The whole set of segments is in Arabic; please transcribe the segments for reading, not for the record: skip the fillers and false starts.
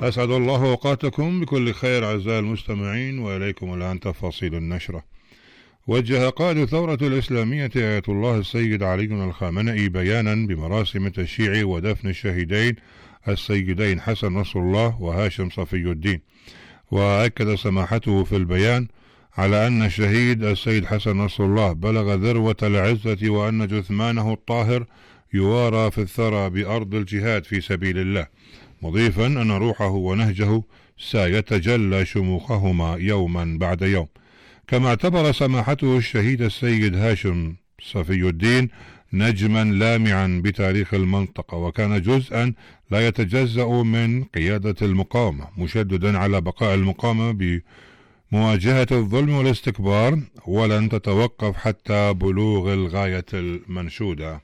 أسعد الله أوقاتكم بكل خير أعزائي المستمعين، وإليكم الآن تفاصيل النشرة. وجه قائد الثورة الإسلامية آية الله السيد علي الخامنئي بيانا بمراسم تشييع ودفن الشهيدين السيدين حسن نصر الله وهاشم صفي الدين، وأكد سماحته في البيان على أن الشهيد السيد حسن نصر الله بلغ ذروة العزة، وأن جثمانه الطاهر يوارى في الثرى بأرض الجهاد في سبيل الله، مضيفا أن روحه ونهجه سيتجلى شموخهما يوما بعد يوم. كما اعتبر سماحته الشهيد السيد هاشم صفي الدين نجما لامعا بتاريخ المنطقة، وكان جزءا لا يتجزأ من قيادة المقاومة، مشددا على بقاء المقاومة بمواجهة الظلم والاستكبار، ولن تتوقف حتى بلوغ الغاية المنشودة.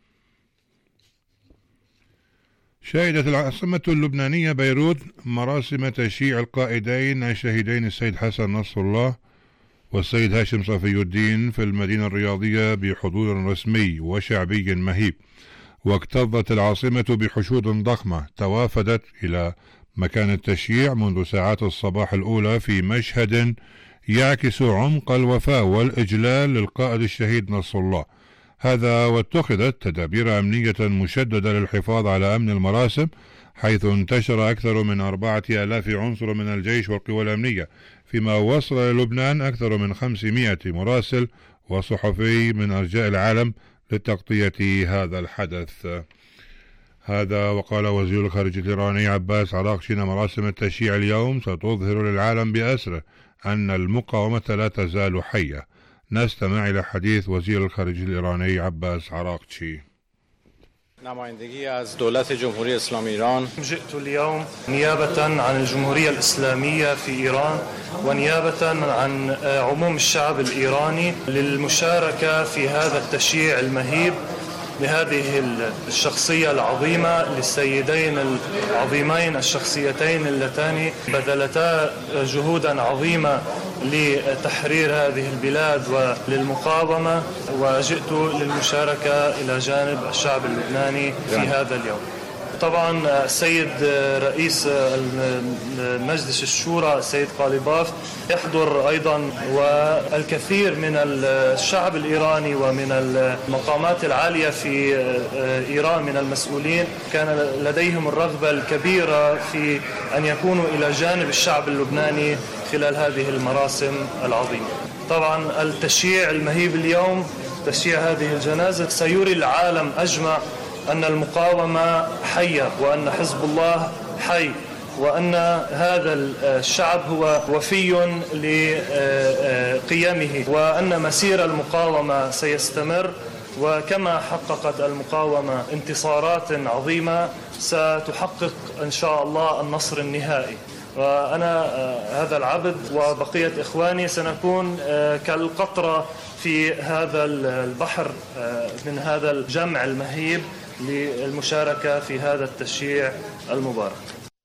شهدت العاصمة اللبنانية بيروت مراسم تشييع القائدين الشهيدين السيد حسن نصر الله والسيد هاشم صفي الدين في المدينة الرياضية بحضور رسمي وشعبي مهيب، واكتظت العاصمة بحشود ضخمة توافدت إلى مكان التشييع منذ ساعات الصباح الأولى في مشهد يعكس عمق الوفاء والإجلال للقائد الشهيد نصر الله. هذا واتخذت تدابير أمنية مشددة للحفاظ على أمن المراسم، حيث انتشر أكثر من 4000 عنصر من الجيش والقوى الأمنية، فيما وصل للبنان أكثر من 500 مراسل وصحفي من أرجاء العالم لتغطية هذا الحدث. هذا وقال وزير الخارجية الإيراني عباس عراقشي أن مراسم التشييع اليوم ستظهر للعالم بأسره أن المقاومة لا تزال حية. نستمع إلى حديث وزير الخارجية الإيراني عباس عراقشي. نمایندگی از دولت جمهوری اسلامی ایران. جئت اليوم نيابة عن الجمهورية الإسلامية في إيران ونيابة عن عموم الشعب الإيراني للمشاركة في هذا التشييع المهيب لهذه الشخصية العظيمة، للسيدين العظيمين الشخصيتين اللتان بذلتا جهودا عظيمة لتحرير هذه البلاد وللمقاومة، وجئت للمشاركة إلى جانب الشعب اللبناني في هذا اليوم. طبعا السيد رئيس مجلس الشورى السيد قاليباف يحضر أيضا، والكثير من الشعب الإيراني ومن المقامات العالية في إيران من المسؤولين كان لديهم الرغبة الكبيرة في أن يكونوا إلى جانب الشعب اللبناني خلال هذه المراسم العظيمة. طبعا التشييع المهيب اليوم، تشييع هذه الجنازة، سيري العالم أجمع أن المقاومة حية، وأن حزب الله حي، وأن هذا الشعب هو وفي لقيمه، وأن مسير المقاومة سيستمر، وكما حققت المقاومة انتصارات عظيمة ستحقق إن شاء الله النصر النهائي. وأنا هذا العبد وبقية إخواني سنكون كالقطرة في هذا البحر من هذا الجمع المهيب للمشاركة في هذا التشييع المبارك.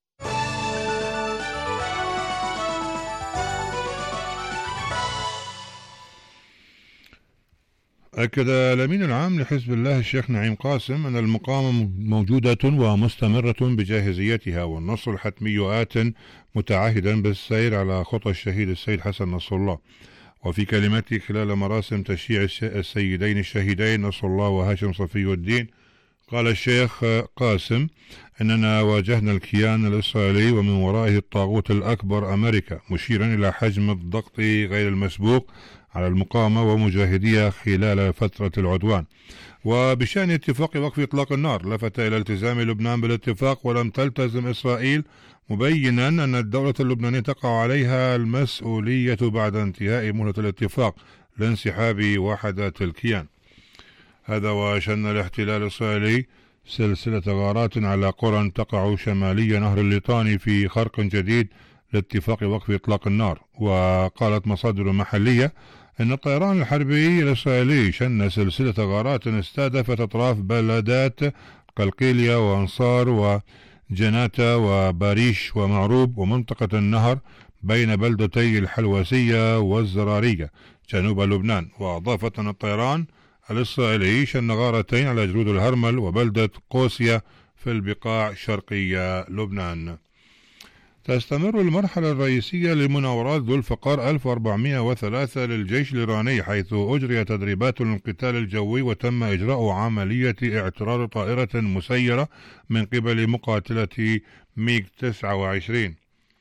أكد الأمين العام لحزب الله الشيخ نعيم قاسم أن المقاومة موجودة ومستمرة بجاهزيتها، والنصر الحتمي آت، متعهدا بالسير على خطى الشهيد السيد حسن نصر الله. وفي كلمته خلال مراسم تشييع السيدين الشهيدين نصر الله وهاشم صفي الدين، قال الشيخ قاسم أننا واجهنا الكيان الإسرائيلي ومن ورائه الطاغوت الأكبر أمريكا، مشيرا إلى حجم الضغط غير المسبوق على المقاومة ومجاهديها خلال فترة العدوان. وبشأن اتفاق وقف إطلاق النار، لفت إلى التزام لبنان بالاتفاق ولم تلتزم إسرائيل، مبينا أن الدولة اللبنانية تقع عليها المسؤولية بعد انتهاء مهلة الاتفاق لانسحاب وحدات الكيان. هذا وشن الاحتلال الإسرائيلي سلسلة غارات على قرى تقع شمالي نهر الليطاني في خرق جديد لاتفاق وقف إطلاق النار. وقالت مصادر محلية أن الطيران الحربي الإسرائيلي شن سلسلة غارات استهدفت أطراف بلدات قلقيلية وأنصار وجناتا وباريش ومعروب ومنطقة النهر بين بلدتي الحلواسية والزرارية جنوب لبنان. وأضافت أن الطيران الإسرائيلي شن غارتين على جرود الهرمل وبلدة قوسيا في البقاع شرقية لبنان. تستمر المرحلة الرئيسية لمناورات ذو الفقار 1403 للجيش الإيراني، حيث أجري تدريبات للقتال الجوي وتم إجراء عملية اعتراض طائرة مسيرة من قبل مقاتلة ميغ 29،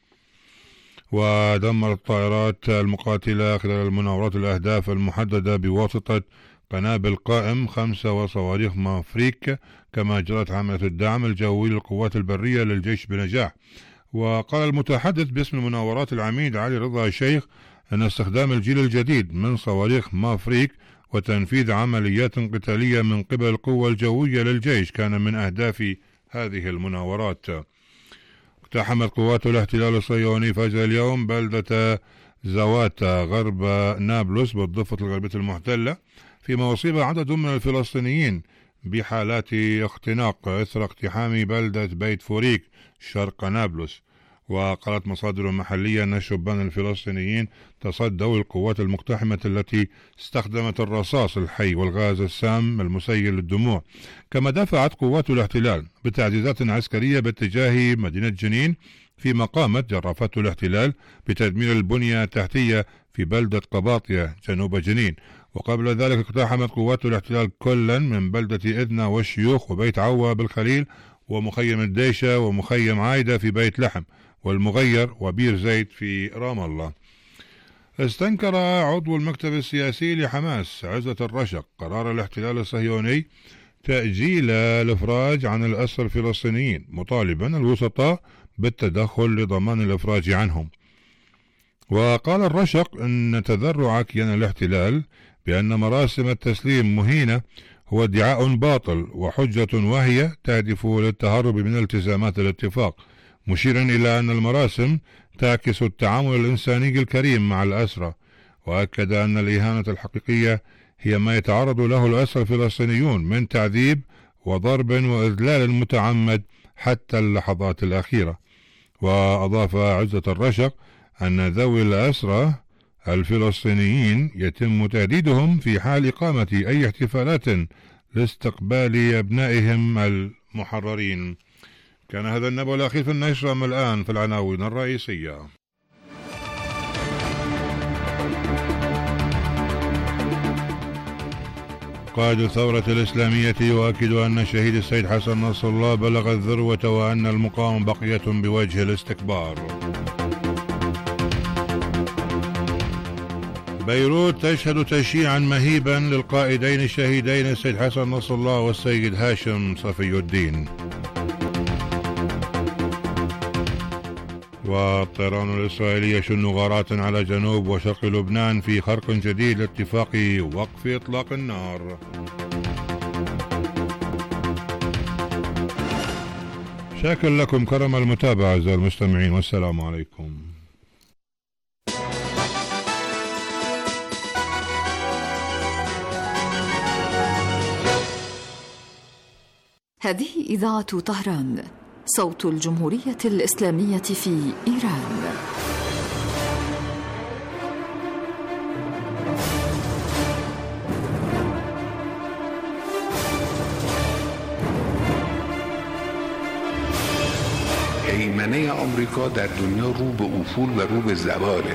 ودمرت الطائرات المقاتلة خلال المناورات الأهداف المحددة بواسطة قنابل قائم 5 وصواريخ مافريك، كما أجرت عملية الدعم الجوي للقوات البرية للجيش بنجاح. وقال المتحدث باسم المناورات العميد علي رضا شيخ أن استخدام الجيل الجديد من صواريخ مافريك وتنفيذ عمليات قتالية من قبل القوة الجوية للجيش كان من أهداف هذه المناورات. اقتحمت قوات الاحتلال الصهيوني فجر اليوم بلدة زواتا غرب نابلس بالضفة الغربية المحتلة، فيما أصيب عدد من الفلسطينيين بحالات اختناق إثر اقتحام بلدة بيت فوريك شرق نابلس. وقالت مصادر محلية أن الشبان الفلسطينيين تصدوا للقوات المقتحمة التي استخدمت الرصاص الحي والغاز السام المسيل للدموع. كما دفعت قوات الاحتلال بتعزيزات عسكرية باتجاه مدينة جنين، فيما قامت جرافات الاحتلال بتدمير البنية التحتية في بلدة قباطية جنوب جنين. وقبل ذلك اقتحمت قوات الاحتلال كلا من بلدة إذنا والشيوخ وبيت عوة بالخليل ومخيم الديشة ومخيم عايدة في بيت لحم والمغير وبير زيت في رام الله. استنكر عضو المكتب السياسي لحماس عزة الرشق قرار الاحتلال الصهيوني تأجيل الإفراج عن الأسرى الفلسطينيين، مطالبا الوسطاء بالتدخل لضمان الإفراج عنهم. وقال الرشق أن تذرع كيان الاحتلال بأن مراسم التسليم مهينة هو ادعاء باطل وحجة واهية تهدف للتهرب من التزامات الاتفاق، مشيرا إلى أن المراسم تعكس التعامل الإنساني الكريم مع الأسرى. وأكد أن الإهانة الحقيقية هي ما يتعرض له الأسرى الفلسطينيون من تعذيب وضرب وإذلال متعمد حتى اللحظات الأخيرة. وأضاف عزة الرشق أن ذوي الأسرى الفلسطينيين يتم تهديدهم في حال إقامة أي احتفالات لاستقبال أبنائهم المحررين. كان هذا النبأ الأخير في النشرة. أما الآن في العناوين الرئيسية. قائد الثورة الإسلامية يؤكد أن الشهيد السيد حسن نصر الله بلغ الذروة وأن المقاومة بقية بوجه الاستكبار. بيروت تشهد تشييعا مهيبا للقائدين الشهيدين السيد حسن نصر الله والسيد هاشم صفي الدين. والطيران الإسرائيلي يشن غارات على جنوب وشرق لبنان في خرق جديد لاتفاق وقف إطلاق النار. شاكر لكم كرم المتابعة أعزائي المستمعين، والسلام عليكم. هذه إذاعة طهران، صوت الجمهورية الإسلامية في إيران. هیمنه آمریکا در دنیا رو به افول و رو به زواله.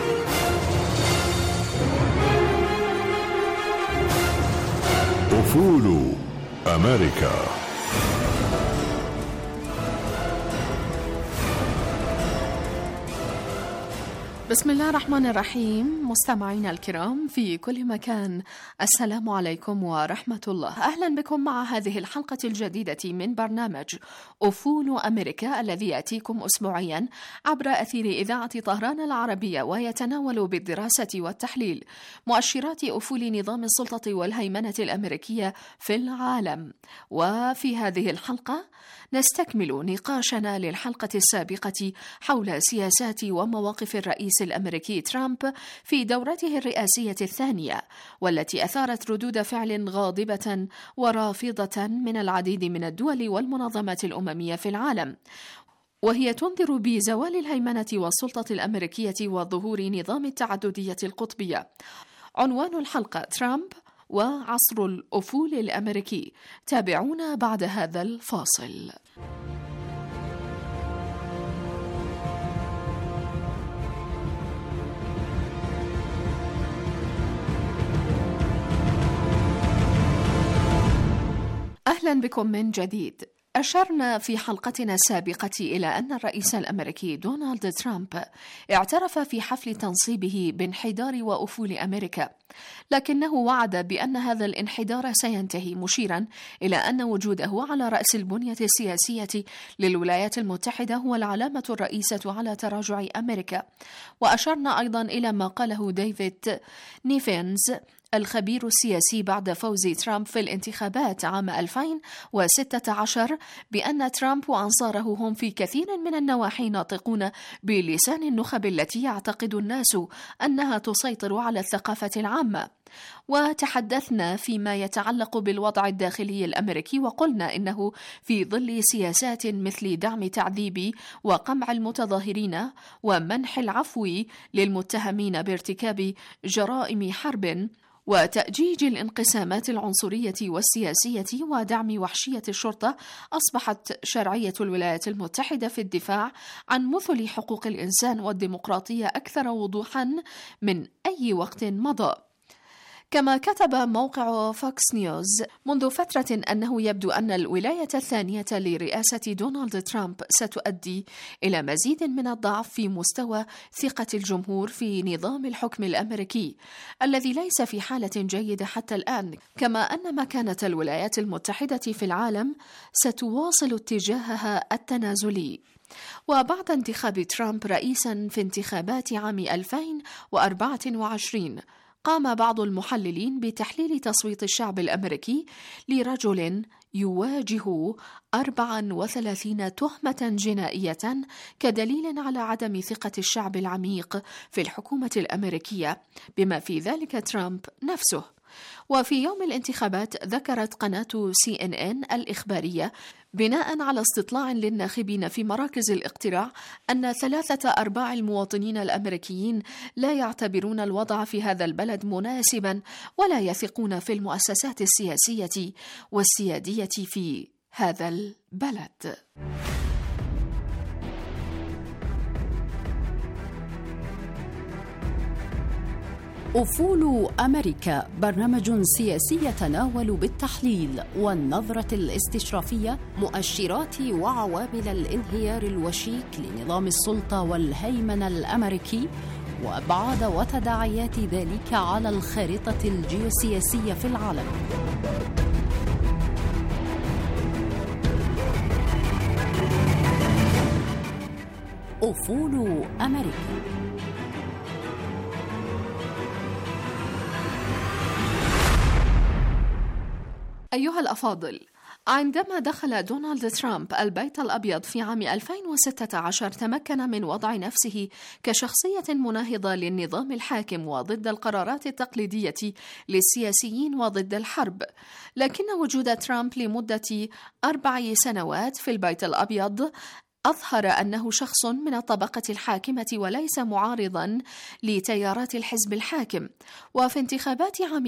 افول امریکا. بسم الله الرحمن الرحيم. مستمعينا الكرام في كل مكان، السلام عليكم ورحمة الله. أهلا بكم مع هذه الحلقة الجديدة من برنامج أفول أمريكا الذي يأتيكم أسبوعيا عبر أثير إذاعة طهران العربية، ويتناول بالدراسة والتحليل مؤشرات أفول نظام السلطة والهيمنة الأمريكية في العالم. وفي هذه الحلقة نستكمل نقاشنا للحلقة السابقة حول سياسات ومواقف الرئيس الأمريكي ترامب في دورته الرئاسية الثانية، والتي أثارت ردود فعل غاضبة ورافضة من العديد من الدول والمنظمات الأممية في العالم، وهي تنذر بزوال الهيمنة والسلطة الأمريكية وظهور نظام التعددية القطبية. عنوان الحلقة: ترامب وعصر الأفول الأمريكي. تابعونا بعد هذا الفاصل. أهلا بكم من جديد. أشرنا في حلقتنا السابقة إلى أن الرئيس الأمريكي دونالد ترامب اعترف في حفل تنصيبه بانحدار وأفول أمريكا، لكنه وعد بأن هذا الانحدار سينتهي، مشيرا إلى أن وجوده على رأس البنية السياسية للولايات المتحدة هو العلامة الرئيسة على تراجع أمريكا. وأشرنا أيضا إلى ما قاله ديفيد نيفينز الخبير السياسي بعد فوز ترامب في الانتخابات عام 2016 بأن ترامب وأنصاره هم في كثير من النواحي ناطقون بلسان النخب التي يعتقد الناس أنها تسيطر على الثقافة العامة. وتحدثنا فيما يتعلق بالوضع الداخلي الأمريكي، وقلنا إنه في ظل سياسات مثل دعم تعذيب وقمع المتظاهرين ومنح العفو للمتهمين بارتكاب جرائم حرب وتأجيج الانقسامات العنصرية والسياسية ودعم وحشية الشرطة، أصبحت شرعية الولايات المتحدة في الدفاع عن مثل حقوق الإنسان والديمقراطية أكثر وضوحا من أي وقت مضى. كما كتب موقع فوكس نيوز منذ فترة أنه يبدو أن الولاية الثانية لرئاسة دونالد ترامب ستؤدي إلى مزيد من الضعف في مستوى ثقة الجمهور في نظام الحكم الأمريكي الذي ليس في حالة جيدة حتى الآن، كما أن مكانة الولايات المتحدة في العالم ستواصل اتجاهها التنازلي. وبعد انتخاب ترامب رئيسا في انتخابات عام 2024 قام بعض المحللين بتحليل تصويت الشعب الأمريكي لرجل يواجه 34 تهمة جنائية كدليل على عدم ثقة الشعب العميق في الحكومة الأمريكية، بما في ذلك ترامب نفسه. وفي يوم الانتخابات ذكرت قناة CNN الإخبارية بناء على استطلاع للناخبين في مراكز الاقتراع أن 3/4 المواطنين الأمريكيين لا يعتبرون الوضع في هذا البلد مناسبا ولا يثقون في المؤسسات السياسية والسيادية في هذا البلد. أفول أمريكا، برنامج سياسي يتناول بالتحليل والنظرة الاستشرافية مؤشرات وعوامل الانهيار الوشيك لنظام السلطة والهيمنة الأمريكي وأبعاد وتداعيات ذلك على الخارطة الجيوسياسية في العالم. أفول أمريكا. أيها الأفاضل، عندما دخل دونالد ترامب البيت الأبيض في عام 2016 تمكن من وضع نفسه كشخصية مناهضة للنظام الحاكم وضد القرارات التقليدية للسياسيين وضد الحرب. لكن وجود ترامب لمدة 4 سنوات في البيت الأبيض أظهر أنه شخص من الطبقة الحاكمة وليس معارضاً لتيارات الحزب الحاكم. وفي انتخابات عام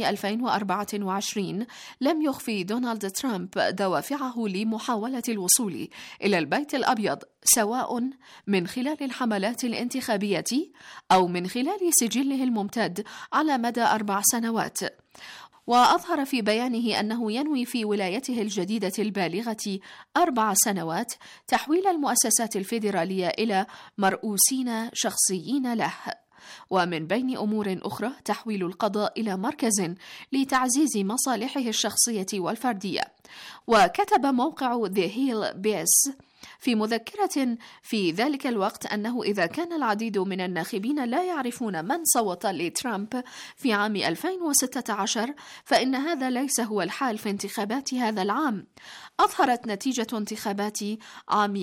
2024 لم يخفي دونالد ترامب دوافعه لمحاولة الوصول إلى البيت الأبيض، سواء من خلال الحملات الانتخابية أو من خلال سجله الممتد على مدى 4 سنوات. وأظهر في بيانه أنه ينوي في ولايته الجديدة البالغة 4 سنوات تحويل المؤسسات الفيدرالية إلى مرؤوسين شخصيين له، ومن بين أمور أخرى تحويل القضاء إلى مركز لتعزيز مصالحه الشخصية والفردية. وكتب موقع The Hill Base في مذكرة في ذلك الوقت أنه إذا كان العديد من الناخبين لا يعرفون من صوت لترامب في عام 2016 فإن هذا ليس هو الحال في انتخابات هذا العام. أظهرت نتيجة انتخابات عام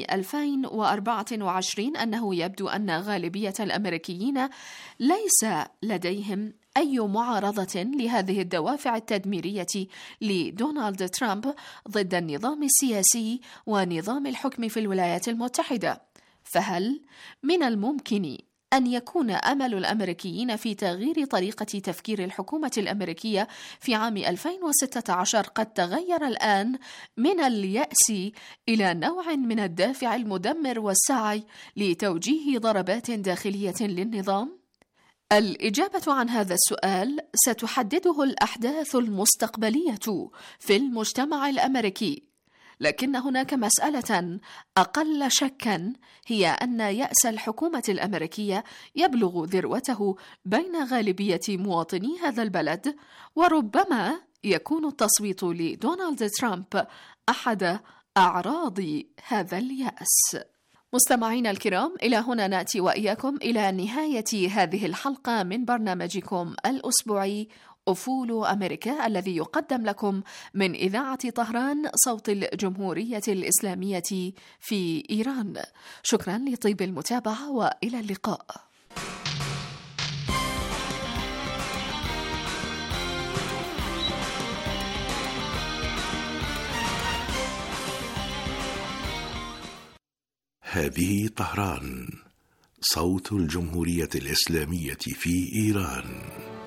2024 أنه يبدو أن غالبية الأمريكيين ليس لديهم أي معارضة لهذه الدوافع التدميرية لدونالد ترامب ضد النظام السياسي ونظام الحكم في الولايات المتحدة. فهل من الممكن أن يكون أمل الأمريكيين في تغيير طريقة تفكير الحكومة الأمريكية في عام 2016 قد تغير الآن من اليأس إلى نوع من الدافع المدمر والسعي لتوجيه ضربات داخلية للنظام؟ الإجابة عن هذا السؤال ستحدده الأحداث المستقبلية في المجتمع الأمريكي، لكن هناك مسألة أقل شكاً، هي أن يأس الحكومة الأمريكية يبلغ ذروته بين غالبية مواطني هذا البلد، وربما يكون التصويت لدونالد ترامب أحد أعراض هذا اليأس. مستمعينا الكرام، إلى هنا نأتي وإياكم إلى نهاية هذه الحلقة من برنامجكم الأسبوعي أفول أمريكا، الذي يقدم لكم من إذاعة طهران صوت الجمهورية الإسلامية في إيران. شكرا لطيب المتابعة وإلى اللقاء. هذه طهران صوت الجمهورية الإسلامية في إيران.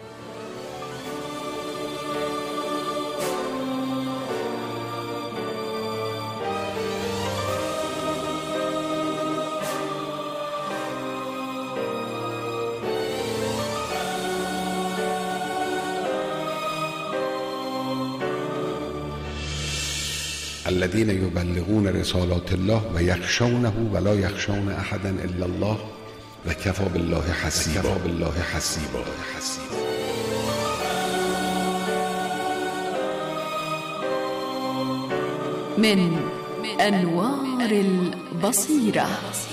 الذين يبلغون رسالات الله ويخشونه ولا يخشون أحدا إلا الله وكفى بالله حسيبا. من أنوار البصيرة.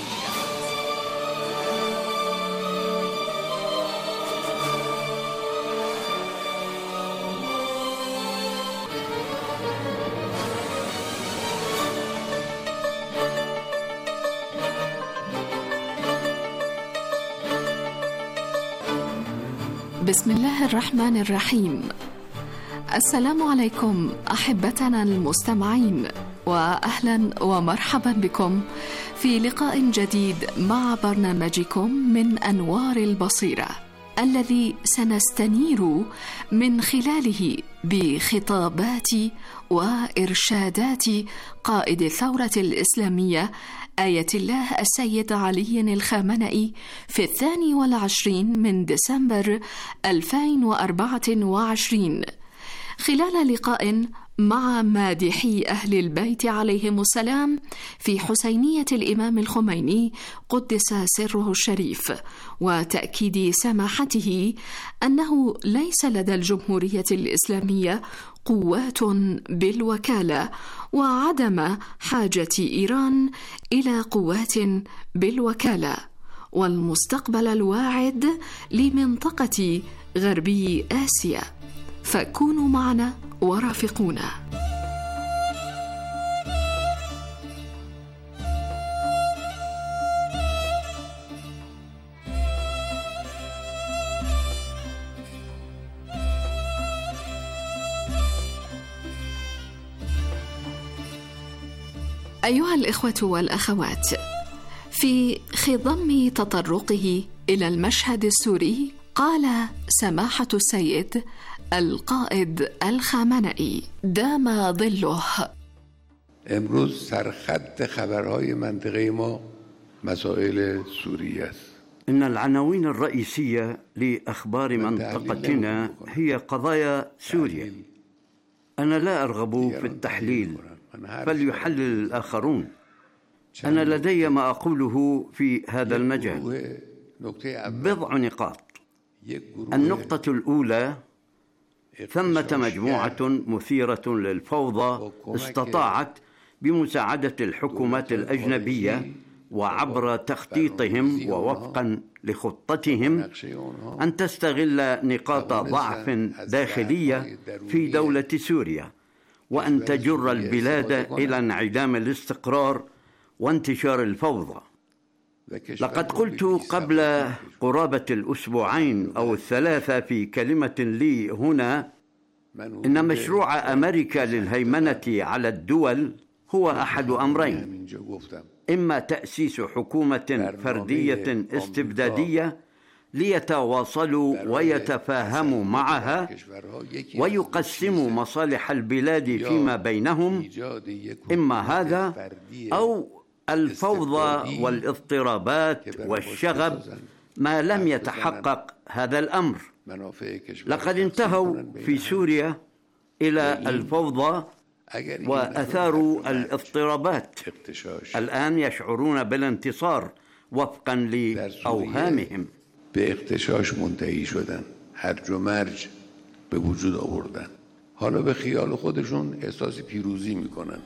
بسم الله الرحمن الرحيم. السلام عليكم أحبتنا المستمعين، وأهلا ومرحبا بكم في لقاء جديد مع برنامجكم من أنوار البصيرة، الذي سنستنير من خلاله بخطابات وإرشادات قائد الثورة الإسلامية آية الله السيد علي الخامنئي في 22 من ديسمبر 2024، خلال لقاء مع مادحي أهل البيت عليهم السلام في حسينية الإمام الخميني قدس سره الشريف، وتأكيد سماحته أنه ليس لدى الجمهورية الإسلامية قوات بالوكالة، وعدم حاجة إيران إلى قوات بالوكالة، والمستقبل الواعد لمنطقة غربي آسيا. فكونوا معنا ورافقونا. أيها الإخوة والأخوات، في خضم تطرقه إلى المشهد السوري قال سماحة السيد القائد الخامنئي دام ظله: امروز سرخط خبرهای منطقه ما مسائل سوریه است. إن العناوين الرئيسية لأخبار منطقتنا هي قضايا سوريا. أنا لا أرغب في التحليل، فليحلل الآخرون. أنا لدي ما أقوله في هذا المجال. بضع نقاط. النقطة الأولى: ثمة مجموعة مثيرة للفوضى استطاعت بمساعدة الحكومات الأجنبية وعبر تخطيطهم ووفقا لخطتهم أن تستغل نقاط ضعف داخلية في دولة سوريا، وأن تجر البلاد إلى انعدام الاستقرار وانتشار الفوضى. لقد قلت قبل قرابة الأسبوعين أو الثلاثة في كلمة لي هنا إن مشروع أمريكا للهيمنة على الدول هو أحد أمرين: إما تأسيس حكومة فردية استبدادية ليتواصلوا ويتفاهموا معها ويقسموا مصالح البلاد فيما بينهم، إما هذا أو الفوضى والاضطرابات والشغب ما لم يتحقق هذا الأمر. لقد انتهوا في سوريا إلى الفوضى وأثاروا الاضطرابات. الآن يشعرون بالانتصار وفقا لأوهامهم. به اغتشاش منتهی شدن، هرج و مرج به وجود آوردن. حالا به خیال خودشون احساس پیروزی میکنن.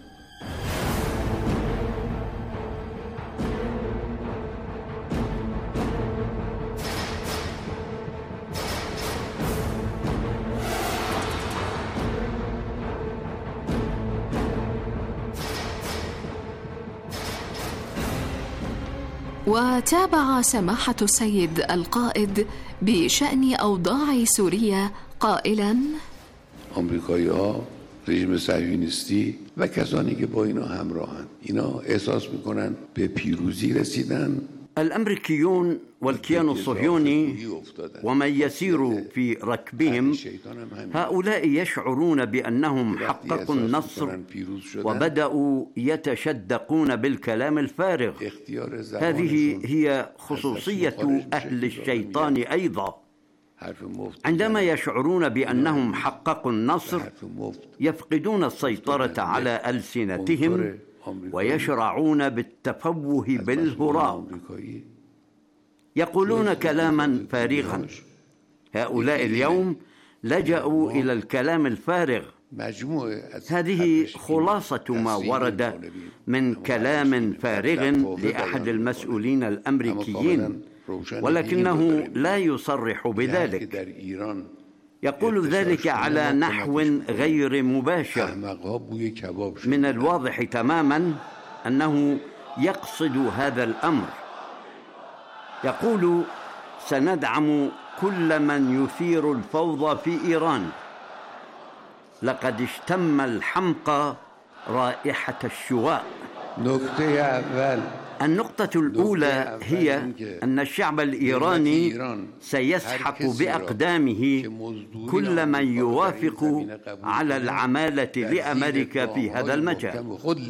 وتابع سماحة السيد القائد بشأن أوضاع سوريا قائلا: آمریکایی‌ها، رژیم صهیونیستی و کسانی که با اینا همراهن، اینا احساس میکنن به پیروزی رسیدن. الأمريكيون والكيان الصهيوني ومن يسير في ركبهم هؤلاء يشعرون بأنهم حققوا النصر وبدأوا يتشدقون بالكلام الفارغ. هذه هي خصوصية أهل الشيطان أيضا. عندما يشعرون بأنهم حققوا النصر يفقدون السيطرة على ألسنتهم ويشرعون بالتفوه بالهراء، يقولون كلاما فارغا. هؤلاء اليوم لجأوا إلى الكلام الفارغ. هذه خلاصة ما ورد من كلام فارغ لأحد المسؤولين الأمريكيين، ولكنه لا يصرح بذلك. يقول ذلك على نحو غير مباشر. من الواضح تماما أنه يقصد هذا الأمر. يقول: سندعم كل من يثير الفوضى في إيران. لقد اشتم الحمقى رائحة الشواء. النقطة الأولى هي أن الشعب الإيراني سيسحق بأقدامه كل من يوافق على العمالة لأمريكا في هذا المجال.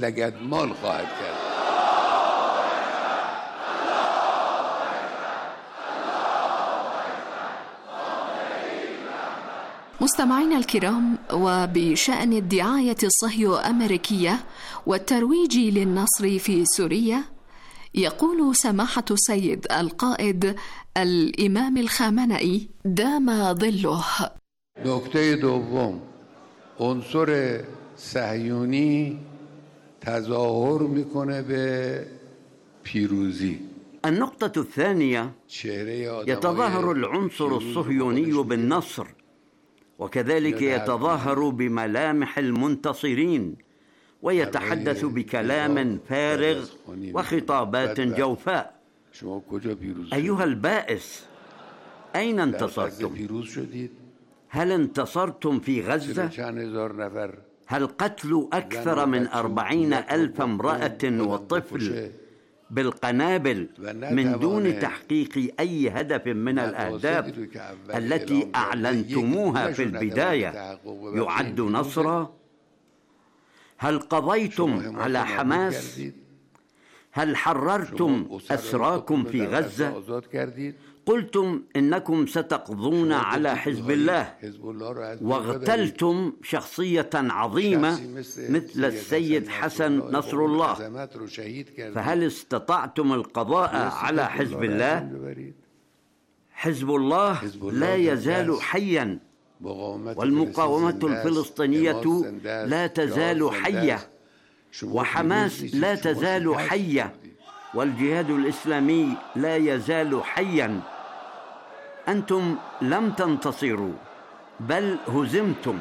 مستمعينا الكرام، وبشأن الدعاية الصهيو أمريكية والترويج للنصر في سوريا، يقول سماحة السيد القائد الإمام الخامنئي دام ظله: نکته دوم، عنصر صهیونی تظاهر میکنه به پیروزی. النقطة الثانية، يتظاهر العنصر الصهيوني بالنصر، وكذلك يتظاهر بملامح المنتصرين، ويتحدث بكلام فارغ وخطابات جوفاء. أيها البائس، أين انتصرتم؟ هل انتصرتم في غزة؟ هل قتلوا أكثر من 40,000 امرأة وطفل بالقنابل من دون تحقيق أي هدف من الأهداف التي أعلنتموها في البداية يعد نصرا؟ هل قضيتم على حماس؟ هل حررتم أسراكم في غزة؟ قلتم إنكم ستقضون على حزب الله، واغتلتم شخصية عظيمة مثل السيد حسن نصر الله. فهل استطعتم القضاء على حزب الله؟ حزب الله لا يزال حيا، والمقاومة الفلسطينية لا تزال حية، وحماس لا تزال حية، والجهاد الإسلامي لا يزال حيا. أنتم لم تنتصروا بل هزمتم.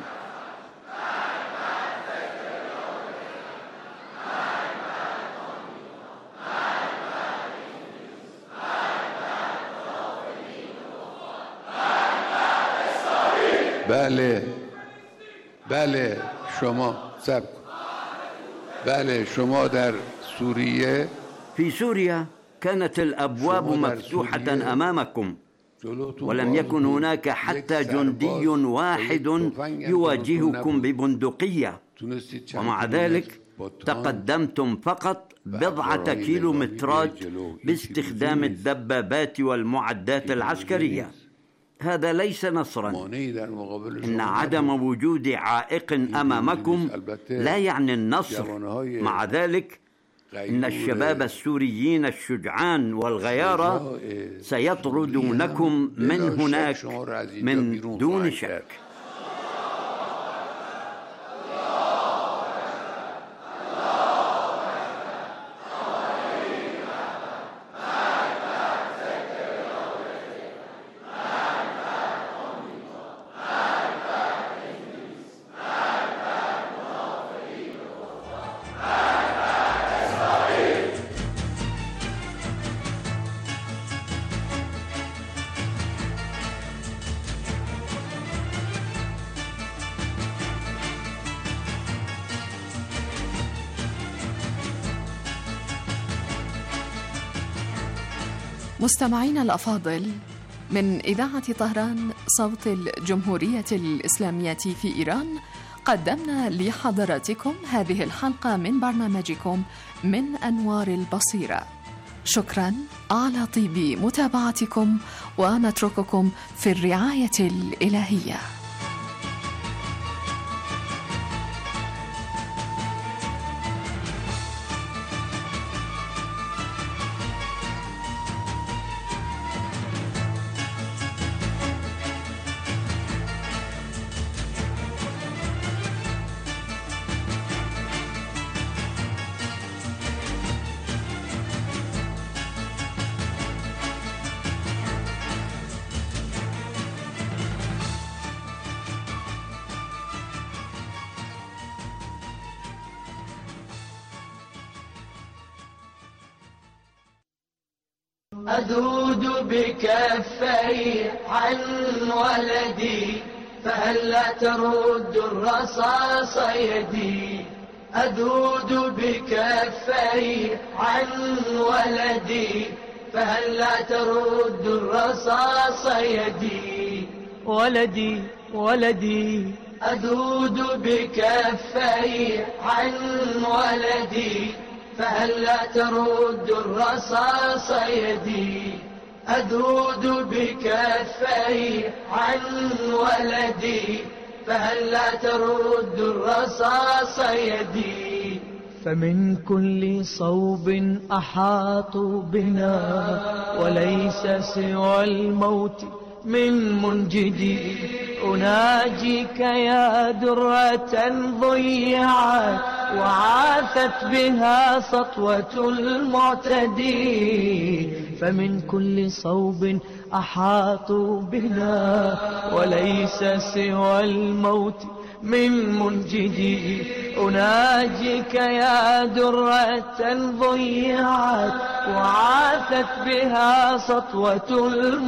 بله شما شما در سوریه، في سوريا كانت الأبواب مفتوحة أمامكم، ولم يكن هناك حتى جندي واحد يواجهكم ببندقية، ومع ذلك تقدمتم فقط بضعة كيلومترات باستخدام الدبابات والمعدات العسكرية. هذا ليس نصرا. إن عدم وجود عائق أمامكم لا يعني النصر. مع ذلك إن الشباب السوريين الشجعان والغيارى سيطردونكم من هناك من دون شك. مستمعينا الأفاضل، من إذاعة طهران صوت الجمهورية الإسلامية في إيران، قدمنا لحضراتكم هذه الحلقة من برنامجكم من أنوار البصيرة. شكرا على طيب متابعتكم، ونترككم في الرعاية الإلهية. أذود بكفي عن ولدي، فهلا ترد الرصاص يدي. أذود بكفي عن ولدي، فهلا ترد الرصاص يدي. ولدي ولدي أذود بكفي عن ولدي، فهلا ترد الرصاص يدي. أذود بكفي عن ولدي، فهلا ترد الرصاص يدي. فمن كل صوب أحاطوا بنا، وليس سوى الموت من منجدي. أناجيك يا درة ضيعت، وعاثت بها سطوة المعتدي. فمن كل صوب أحاطوا بنا، وليس سوى الموت من منجدي. أناجيك يا درة ضيعت، وعاثت بها سطوة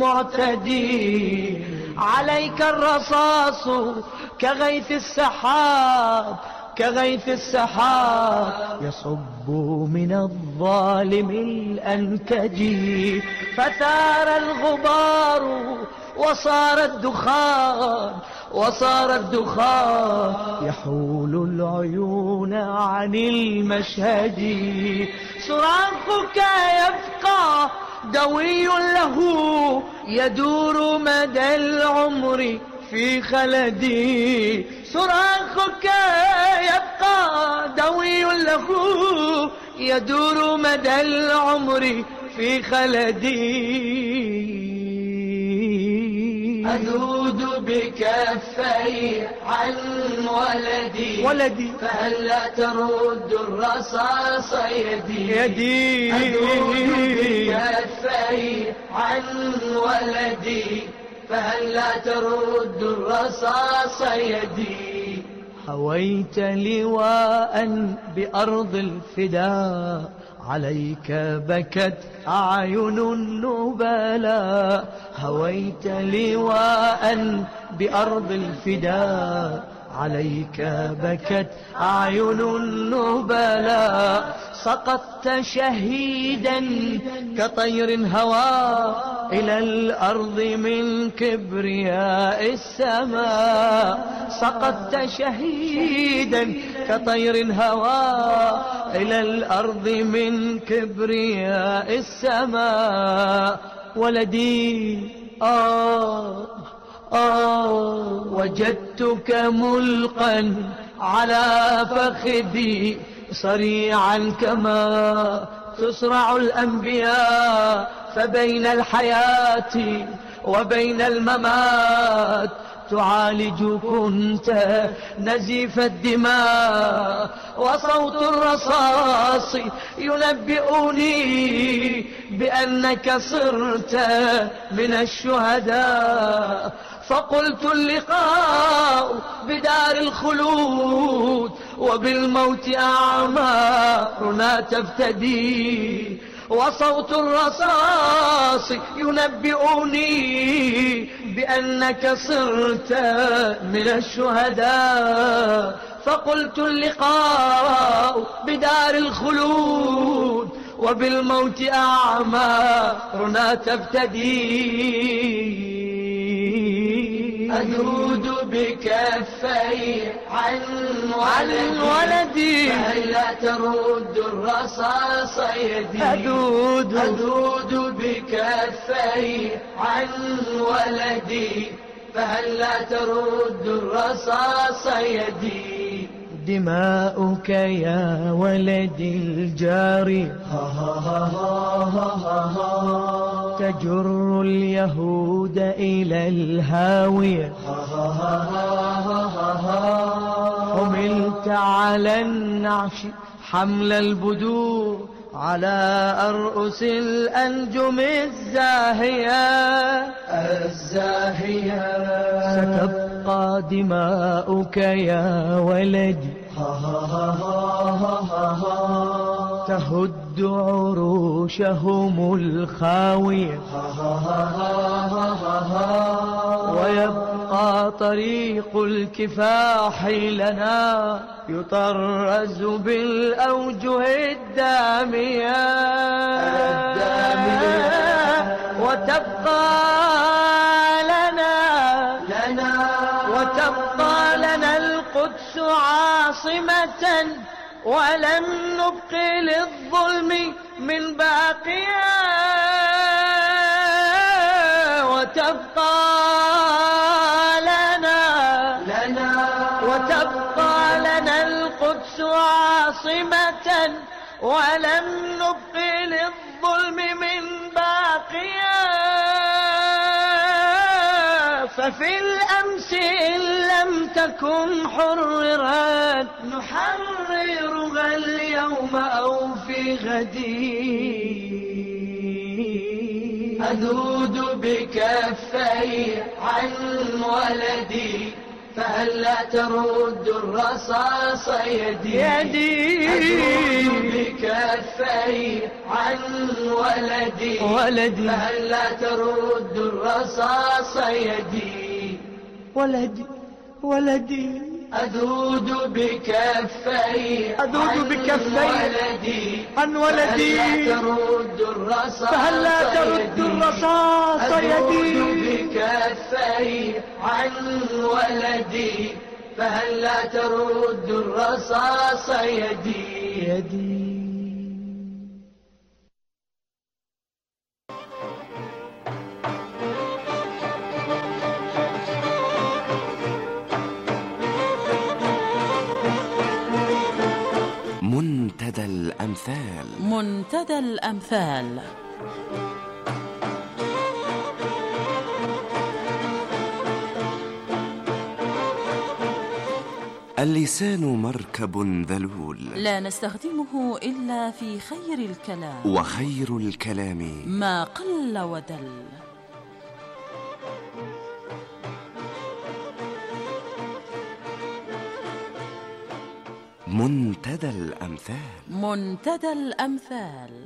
المعتدي. عليك الرصاص كغيث السحاب، كغيث السحاب، يصب من الظالم الأنكجي. فثار الغبار وصار الدخان، وصار الدخان يحول العيون عن المشهد. صراخك يبقى دوي له، يدور مدى العمر في خلدي. صراخك يبقى دوي له، يدور مدى العمر في خلدي. أذود بكفي عن ولدي، فهلا ترد الرصاص يدي. أذود بكفي عن ولدي، فهلا ترد الرصاص يدي. هويت لواء بأرض الفداء، عليك بكت أعين النبلاء. هويت لواء بأرض الفداء، عليك بكت أعين النبلاء. سقطت شهيدا كطير هوى إلى الأرض من كبرياء السماء. سقطت شهيدا كطير هوى إلى الأرض من كبرياء السماء. ولدي وجدتك ملقا على فخذي صريعا كما تصرع الأنبياء. فبين الحياة وبين الممات تعالج كنت نزيف الدماء. وصوت الرصاص ينبئني بأنك صرت من الشهداء. فقلت اللقاء بدار الخلود وبالموت أعمارنا تفتدي. وصوت الرصاص ينبئني بأنك صرت من الشهداء. فقلت اللقاء بدار الخلود وبالموت أعمارنا تفتدي. أذود بكفي عن ولدي فهلا ترد الرصاص يدي. أذود بكفي عن ولدي فهلا ترد الرصاص يدي. دماؤك يا ولدي الجاري تجر اليهود إلى الهاوية. حملت على النعش حمل البدور على أرؤس الأنجم الزاهية. ستبقى دماؤك يا ولدي تهد عروشهم الخاوية. ويبقى طريق الكفاح لنا يطرز بالأوجه الدامية. وتبقى لنا القدس عاصمة ولم نبق للظلم من باقية. وتبقى لنا القدس عاصمة ولم نبق للظلم من باقية. ففي الأمس إن لم تكن حررت نحررها اليوم أو في غدي. أذود بكفي عن ولدي فهلا ترد الرصاص يدي. أذود بكفي عن ولدي فهلا ترد الرصاص يدي. ولدي أذود بكفي عن ولدي فهلا ترد الرصاص يدي. أذود بكفي عن ولدي فهلا ترد الرصاص يدي. منتدى الأمثال. اللسان مركب ذلول لا نستخدمه إلا في خير الكلام، وخير الكلام ما قل ودل. منتدى الأمثال.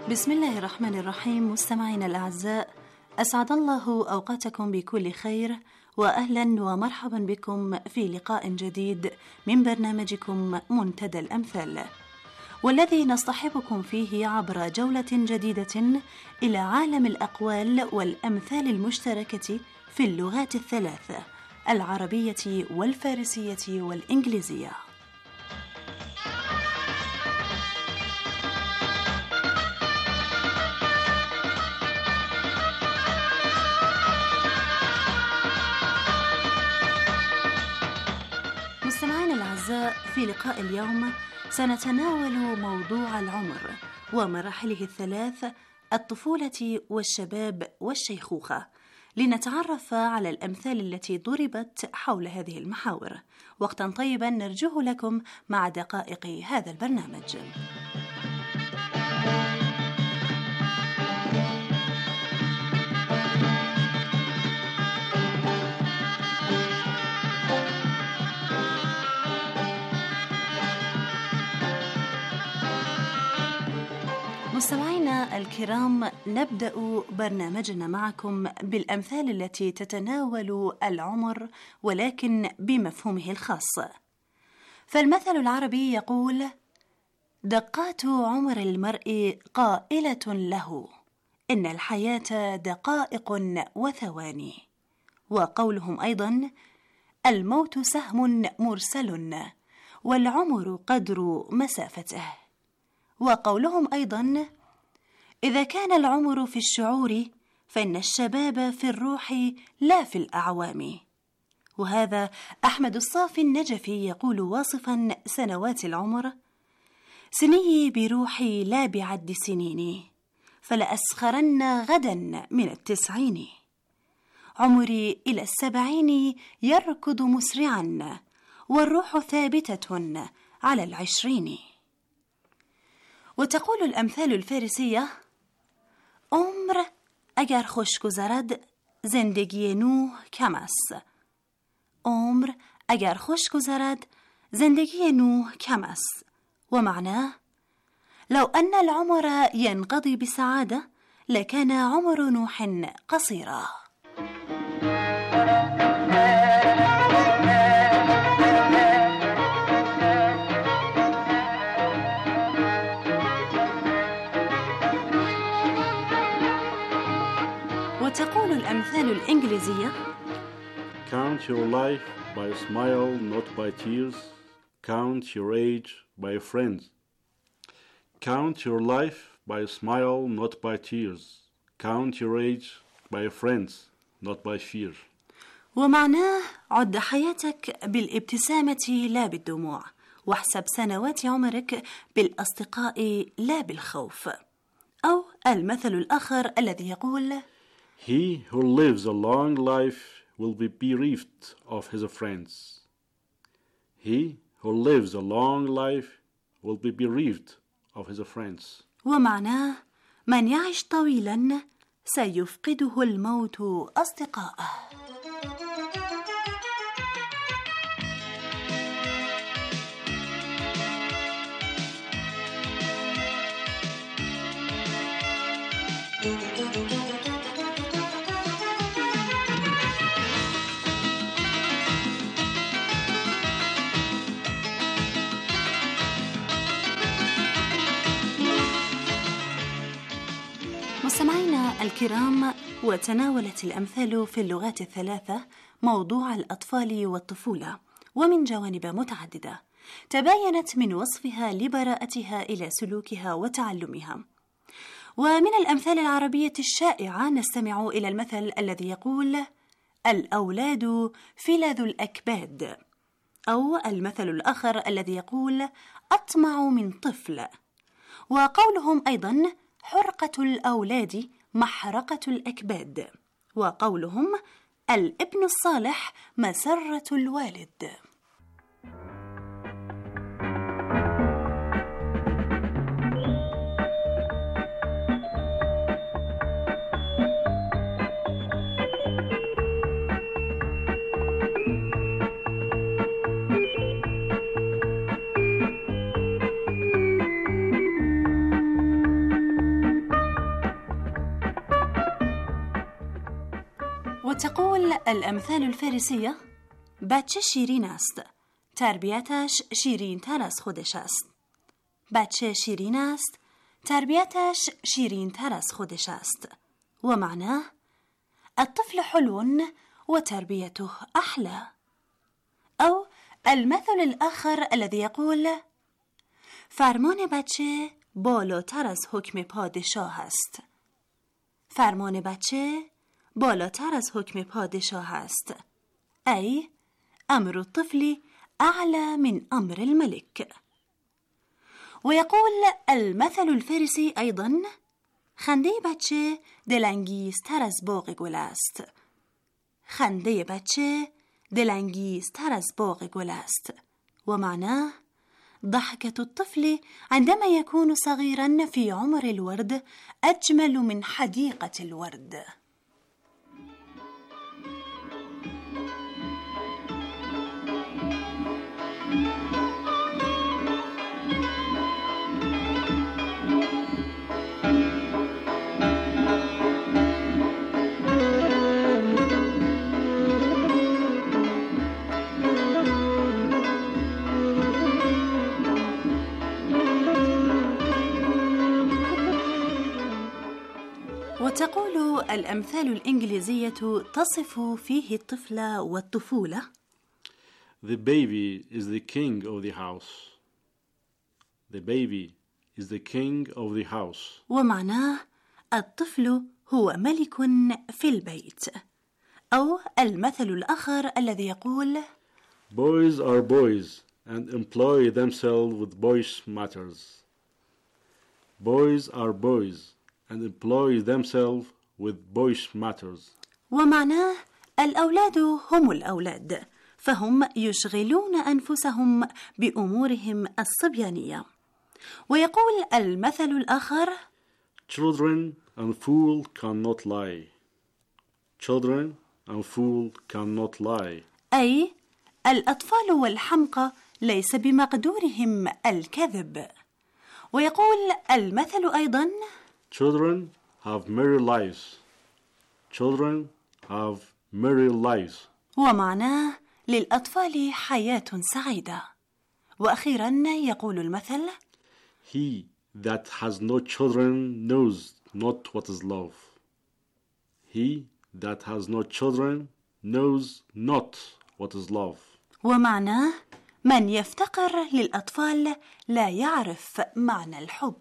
بسم الله الرحمن الرحيم. مستمعينا الأعزاء، أسعد الله أوقاتكم بكل خير، وأهلا ومرحبا بكم في لقاء جديد من برنامجكم منتدى الأمثال، والذي نصطحبكم فيه عبر جولة جديدة إلى عالم الأقوال والأمثال المشتركة في اللغات الثلاث: العربية والفارسية والإنجليزية. مستمعينا الأعزاء، في لقاء اليوم سنتناول موضوع العمر ومراحله الثلاث: الطفولة والشباب والشيخوخة، لنتعرف على الأمثال التي ضربت حول هذه المحاور. وقتا طيبا نرجوه لكم مع دقائق هذا البرنامج. مستمعينا الكرام، نبدأ برنامجنا معكم بالأمثال التي تتناول العمر ولكن بمفهومه الخاص. فالمثل العربي يقول: دقات عمر المرء قائلة له، إن الحياة دقائق وثواني. وقولهم أيضا: الموت سهم مرسل، والعمر قدر مسافته. وقولهم أيضا: إذا كان العمر في الشعور فإن الشباب في الروح لا في الأعوام. وهذا أحمد الصافي النجفي يقول واصفا سنوات العمر: سني بروحي لا بعد سنيني، فلأسخرن غدا من 90. عمري إلى 70 يركض مسرعا، والروح ثابتة على 20. وتقول الأمثال الفارسية: عمر اگر خوش گذرد زندگی نوح کم است. عمر اگر خوش گذرد زندگی نوح کم است. ومعناه: لو أن العمر ينقضي بسعادة لكان عمر نوح قصيرا. وتقول الأمثال الإنجليزية: Count your life by a smile, not by tears. Count your age by your friends. Count your life by a smile, not by tears. Count your age by your friends, not by fear. ومعناه: عد حياتك بالابتسامة لا بالدموع، واحسب سنوات عمرك بالأصدقاء لا بالخوف. أو المثل الآخر الذي يقول: He who lives a long life will be bereaved of his friends. He who lives a long life will be bereaved of his friends. ومعناه: من يعش طويلا سيفقده الموت أصدقاءه. مستمعينا الكرام، وتناولت الأمثال في اللغات الثلاثة موضوع الأطفال والطفولة، ومن جوانب متعددة تباينت من وصفها لبراءتها إلى سلوكها وتعلمها. ومن الأمثال العربية الشائعة نستمع إلى المثل الذي يقول: الأولاد فلذ الأكباد. أو المثل الآخر الذي يقول: أطمع من طفل. وقولهم أيضا: حرقة الأولاد محرقة الأكباد. وقولهم: الابن الصالح مسرة الوالد. وتقول الأمثال الفارسية: بچه شیرین است، تربیتش شیرین تر از خودش است. بچه شیرین است، تربیتش شیرین تر از خودش است. ومعناه الطفل حلو وتربيته أحلى. أو المثل الآخر الذي يقول: فرمان بچه بالاتر از حکم پادشاه است. فرمان بچه بالاتر از حکم پادشاه است. أي أمر الطفل أعلى من أمر الملك. ويقول المثل الفارسي أيضا: خنده بچه دلانگیزتر از باغ گل است. خنده بچه دلانگیزتر از باغ گل است. ومعناه ضحكة الطفل عندما يكون صغيرا في عمر الورد أجمل من حديقة الورد. وتقول الأمثال الإنجليزية تصف فيه الطفل والطفولة: The baby is the king of the house. The baby is the king of the house. ومعناه الطفل هو ملك في البيت. أو المثل الآخر الذي يقول: Boys are boys and employ themselves with boyish matters. Boys are boys and employ themselves with boyish matters. ومعناه الأولاد هم الأولاد، فهم يشغلون أنفسهم بأمورهم الصبيانية. ويقول المثل الآخر: Children and fool cannot lie. Children and fool cannot lie. أي الأطفال والحمقى ليس بمقدورهم الكذب. ويقول المثل أيضا: Children have merry lives. Children have merry lives. ومعناه للأطفال حياة سعيدة. وأخيرا يقول المثل: He that has no children knows not what is love. He that has no children knows not what is love. ومعناه من يفتقر للأطفال لا يعرف معنى الحب.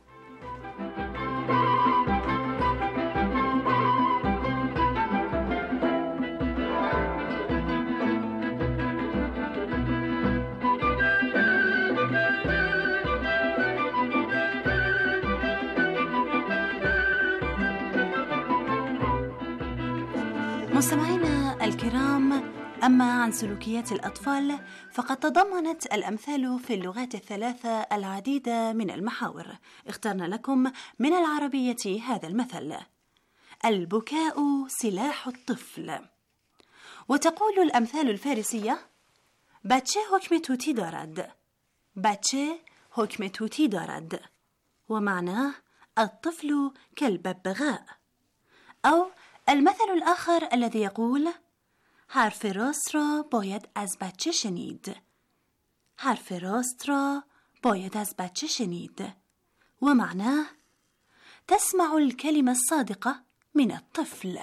مستمعينا الكرام، أما عن سلوكيات الأطفال فقد تضمنت الأمثال في اللغات الثلاثة العديد من المحاور. اخترنا لكم من العربية هذا المثل: البكاء سلاح الطفل. وتقول الأمثال الفارسية: بچه حکم توتی دارد. بچه حکم توتی دارد. ومعناه الطفل كالببغاء. أو المثل الآخر الذي يقول: حرف راست را باید از بچه شنید. حرف راست را باید از بچه شنید. ومعناه تسمع الكلمة الصادقة من الطفل.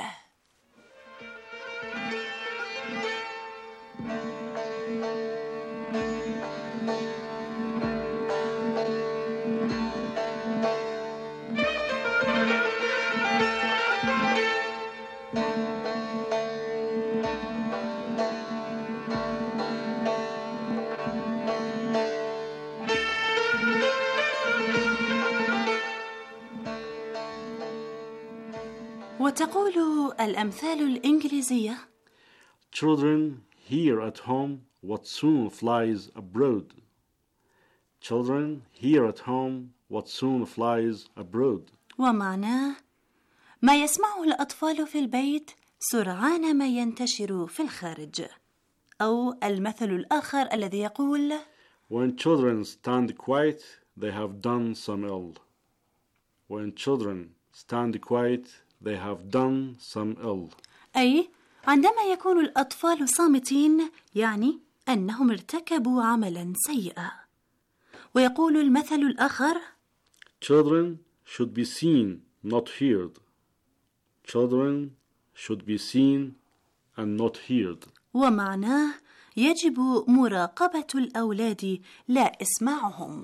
وتقول الأمثال الإنجليزية: Children hear at home what soon flies abroad. Children hear at home what soon flies abroad. ومعناه ما يسمعه الأطفال في البيت سرعان ما ينتشر في الخارج. أو المثل الآخر الذي يقول: When children stand quiet, they have done some ill. When children stand quiet, they have done some ill. أي عندما يكون الأطفال صامتين يعني أنهم ارتكبوا عملا سيئا. ويقول المثل الآخر: Children should be seen, not heard. Children should be seen and not heard. ومعناه يجب مراقبة الأولاد لا إسماعهم.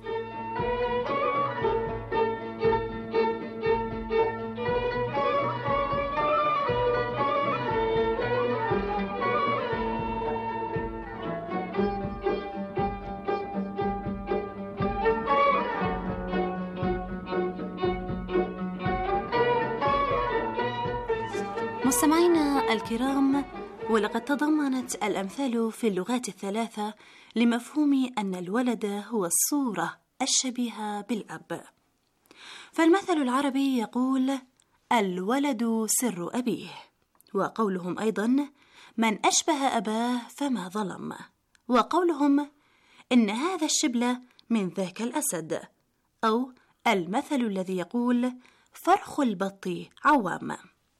مستمعينا الكرام، ولقد تضمنت الأمثال في اللغات الثلاثة لمفهوم أن الولد هو الصورة الشبيهة بالأب. فالمثل العربي يقول: الولد سر أبيه، وقولهم أيضا: من أشبه أباه فما ظلم، وقولهم: إن هذا الشبل من ذاك الأسد، أو المثل الذي يقول: فرخ البط عوام.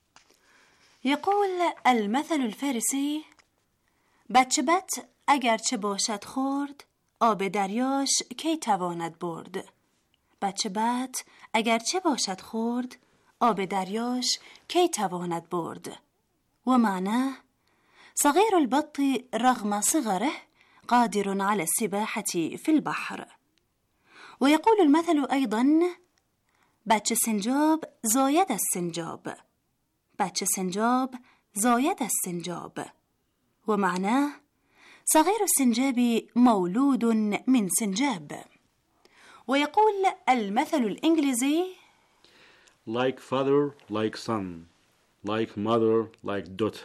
يقول المثل الفارسي: بچه بط اگر چه باشد خورد آب دریاش کی تواند برد. بچه بط اگر چه باشد خورد آب دریاش کی تواند برد. ومعناه: صغير البط رغم صغره قادر على السباحة في البحر. ويقول المثل أيضا: بچه سنجاب زاید السنجاب. بچه سنجاب زاید السنجاب. ومعناه: صغير السنجاب مولود من سنجاب. ويقول المثل الإنجليزي: Like father, like son. Like mother, like daughter.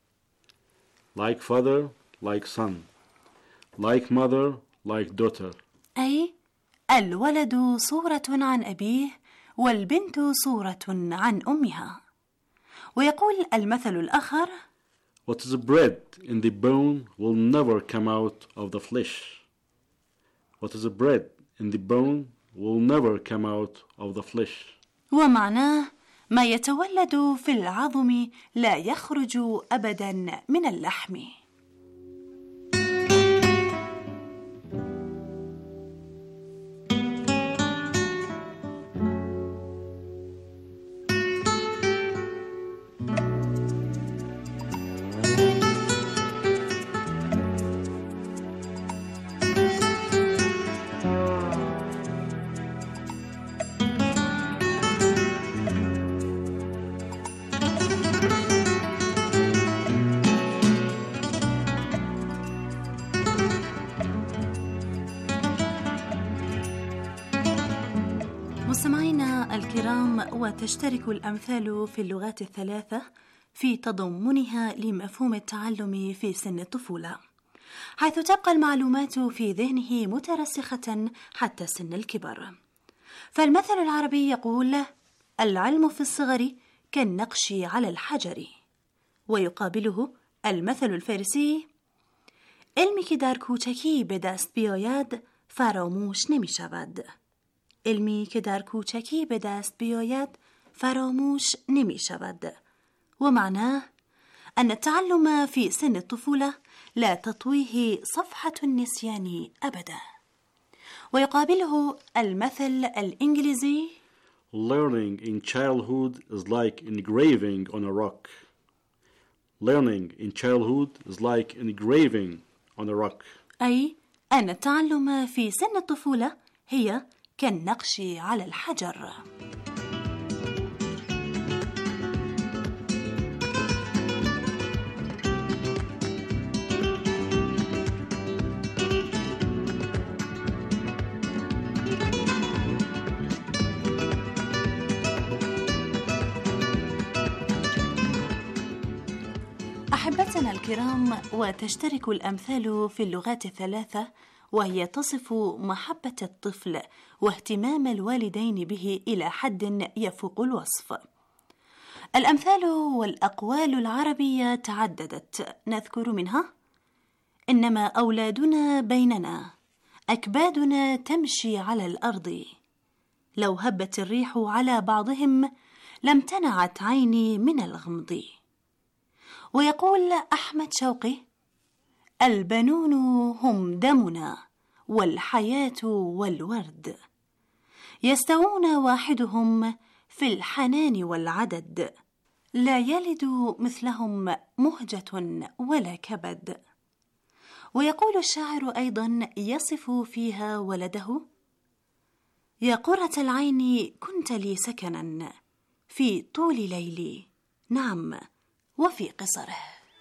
Like father, like son. Like mother, like daughter. أي الولد صورة عن أبيه، والبنت صورة عن أمها. ويقول المثل الآخر: What is bred in the bone will never come out of the flesh. What is bred in the bone will never come out of the flesh. ومعناه: ما يتولد في العظم لا يخرج أبدا من اللحم. مستمعينا الكرام، وتشترك الأمثال في اللغات الثلاثة في تضمنها لمفهوم التعلم في سن الطفولة، حيث تبقى المعلومات في ذهنه مترسخة حتى سن الكبر. فالمثل العربي يقول: العلم في الصغر كالنقش على الحجر. ويقابله المثل الفارسي: علمی که در کوچکی به دست بیاید فراموش نمی شود. علمی که در کوچکی به دست بیاید فراموش نمی شود. ومعناه أن التعلم في سن الطفولة لا تطويه صفحة النسيان أبدا. ويقابله المثل الإنجليزي: Learning in childhood is like engraving on a rock. Learning in childhood is like engraving on a rock. أي أن التعلم في سن الطفولة هي كالنقش على الحجر. أحبتنا الكرام، وتشترك الأمثال في اللغات الثلاثة، وهي تصف محبة الطفل واهتمام الوالدين به إلى حد يفوق الوصف. الأمثال والأقوال العربية تعددت، نذكر منها: إنما أولادنا بيننا، أكبادنا تمشي على الأرض، لو هبت الريح على بعضهم لامتنعت عيني من الغمض. ويقول أحمد شوقي: البنون هم دمنا والحياة والورد، يستوون واحدهم في الحنان والعدد، لا يلد مثلهم مهجة ولا كبد. ويقول الشاعر أيضا يصف فيها ولده: يا قرة العين كنت لي سكنا في طول ليلي، نعم وفي قصره.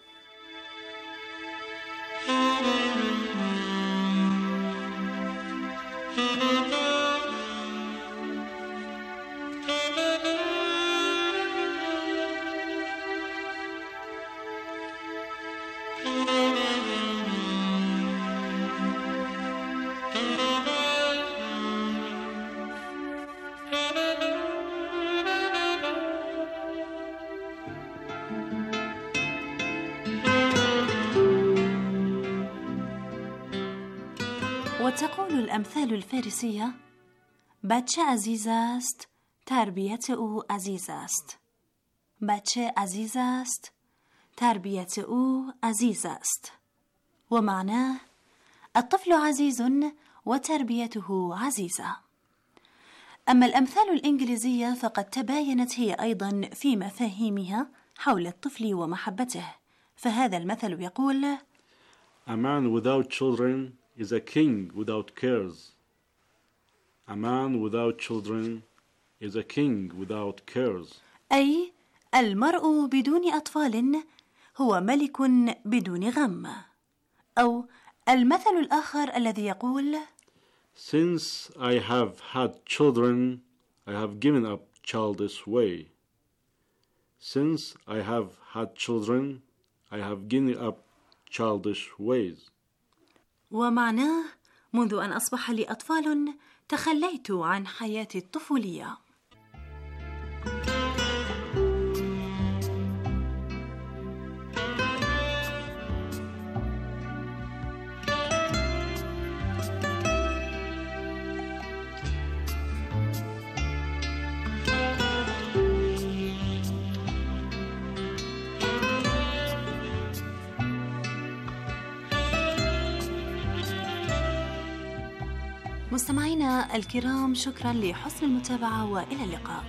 وتقول الأمثال الفارسية: بچه عزیز است، تربیت او عزیز است. بچه عزیز است، تربیت او عزیز است. ومعناه: الطفل عزيز وتربيته عزيزة. أما الأمثال الإنجليزية فقد تباينت هي أيضا في مفاهيمها حول الطفل ومحبته. فهذا المثل يقول: A man without children is a king without cares. A man without children is a king without cares. أي المرء بدون أطفال هو ملك بدون غم. أو المثل الآخر الذي يقول: Since I have had children, I have given up childish way. Since I have had children, I have given up childish ways. ومعناه: منذ أن أصبح لي أطفال تخليت عن حياتي الطفولية. مستمعينا الكرام، شكرا لحسن المتابعة وإلى اللقاء.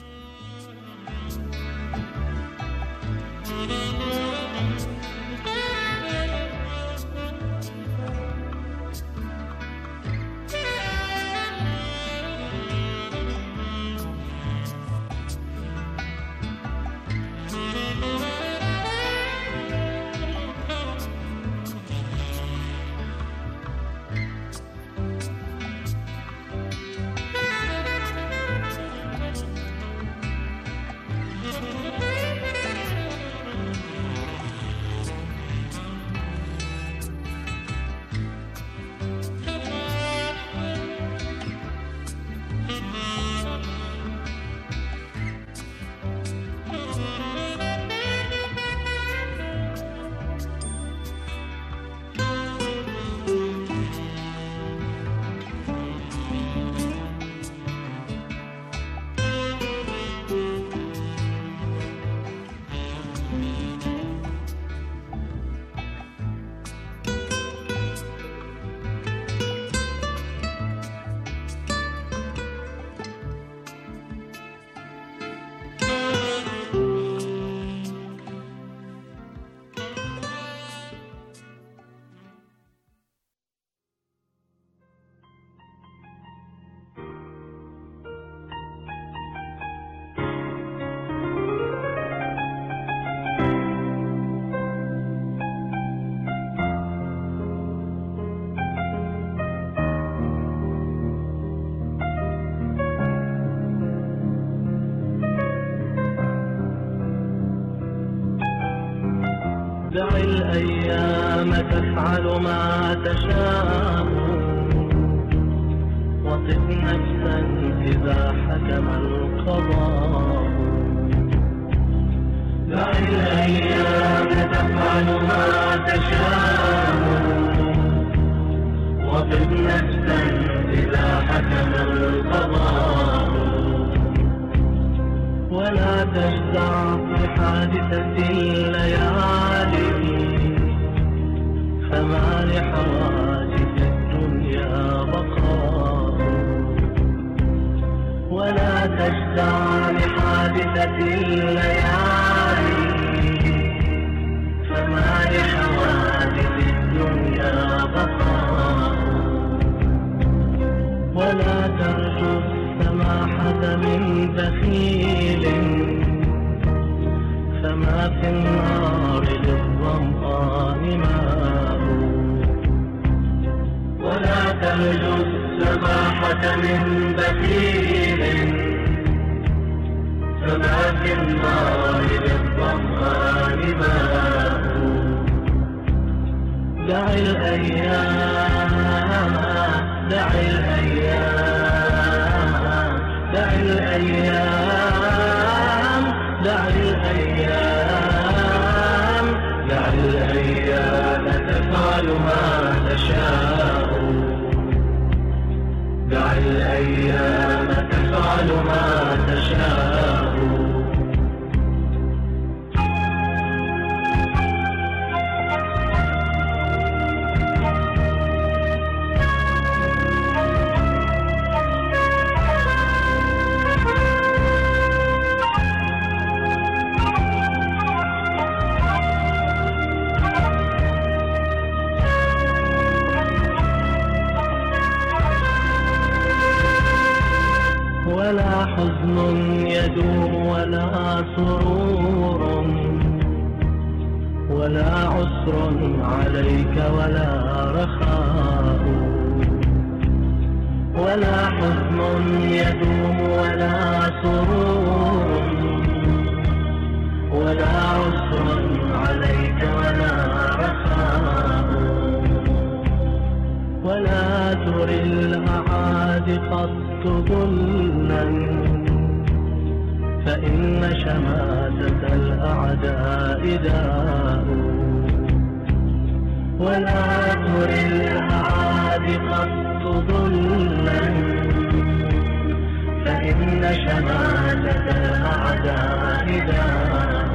دع الأيام تفعل ما تشاء وطف نفسا إذا حكم القضاء. دع الأيام تفعل ما تشاء وطف نفسا إذا حكم القضاء. ولا تجزع بحادثة الليالي، فما لحوادث الدنيا بقاء. ولا تجزع بحادثة الليالي، فما لحوادث الدنيا بقاء. ولا ترجو السماحة من بخيل، فما في النار للظمآن ماء. ولا ترجو السماحة من بخيل، فما في النار للظمآن ماء. دع الأيام، دع الأيام، دع الأيام، دع الأيام، دع الأيام تفعل ما تشاء. دع الأيام تفعل ما تشاء. ولا حزن يدوم ولا سرور، ولا عسر عليك ولا رخاء. ولا حزن يدوم ولا سرور، ولا عسر عليك ولا رخاء. ولا تري الأعادي قط ظلا، فإن شماتة الأعداء داء. ولا تري الأعادي قط ظلا، فإن شماتة الأعداء داء.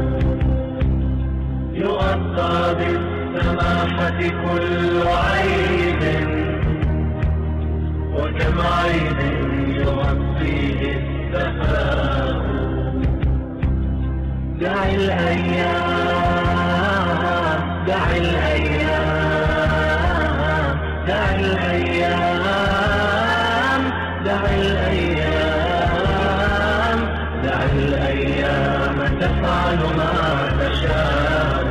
يغطى بالسماحة كل عيب، وكم عيب يغطيه السخاء. دع الأيام، دع الأيام، دع الأيام، دع الأيام، دع الأيام تفعل ما تشاء.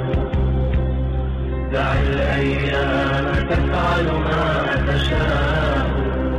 دع الأيام تفعل ما تشاء.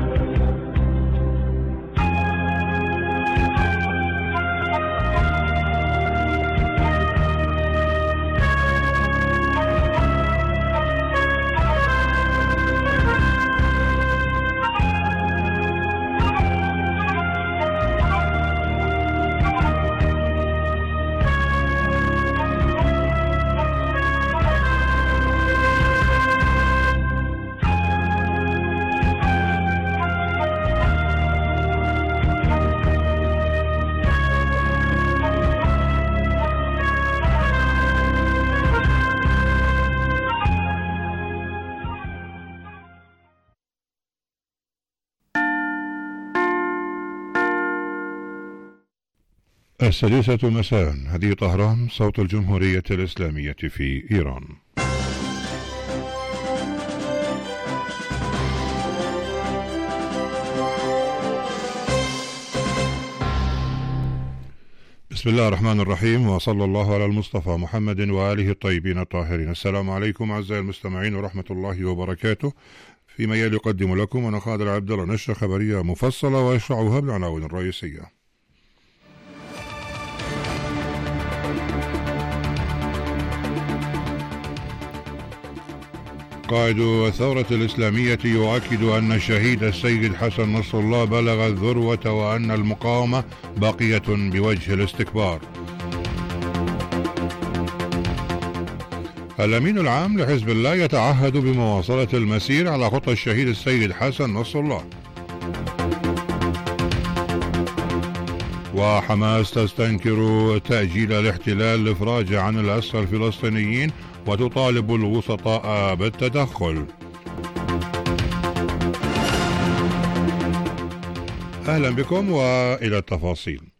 السادسة مساء. هذه طهران، صوت الجمهورية الإسلامية في إيران. بسم الله الرحمن الرحيم، وصلى الله على المصطفى محمد وآله الطيبين الطاهرين. السلام عليكم أعزائي المستمعين ورحمة الله وبركاته. فيما يلي يقدم لكم أنا خالد عبد الله نشرة خبرية مفصلة وأشرعها بالعناوين الرئيسية. قائد الثورة الإسلامية يؤكد أن الشهيد السيد حسن نصر الله بلغ الذروة وأن المقاومة باقية بوجه الاستكبار. الأمين العام لحزب الله يتعهد بمواصلة المسير على خطى الشهيد السيد حسن نصر الله. وحماس تستنكر تأجيل الاحتلال لإفراج عن الأسرى الفلسطينيين وتطالب الوسطاء بالتدخل. أهلا بكم وإلى التفاصيل.